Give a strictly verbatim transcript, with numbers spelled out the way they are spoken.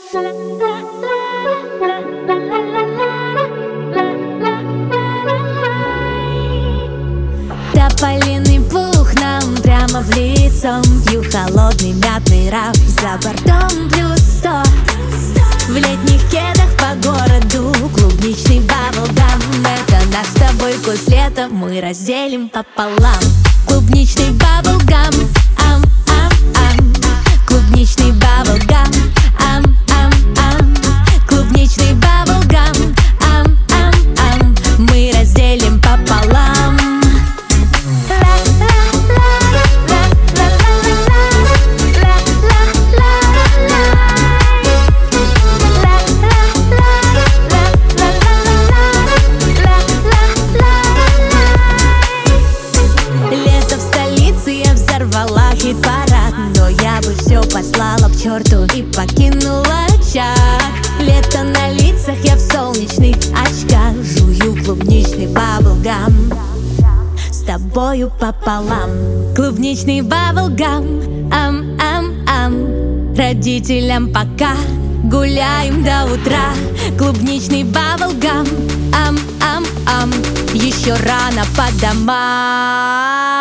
Тополиный пух нам прямо в лицо. Пью холодный мятный раф, за бортом плюс сто. В летних кедах по городу клубничный баблгам. Это наш с тобой вкус лета, мы разделим пополам. Клубничный баблгам, ам, ам, ам. Клубничный баблгам, ам, ам, ам. Клубничный баблгам, ам, ам, ам. Мы разделим пополам. Хит-парад, но я бы все послала к черту и покинула чат. Лето на лицах, я в солнечных очках. Жую клубничный баблгам с тобою пополам. Клубничный баблгам, ам-ам-ам. Родителям пока, гуляем до утра. Клубничный баблгам, ам-ам-ам. Еще рано по домам.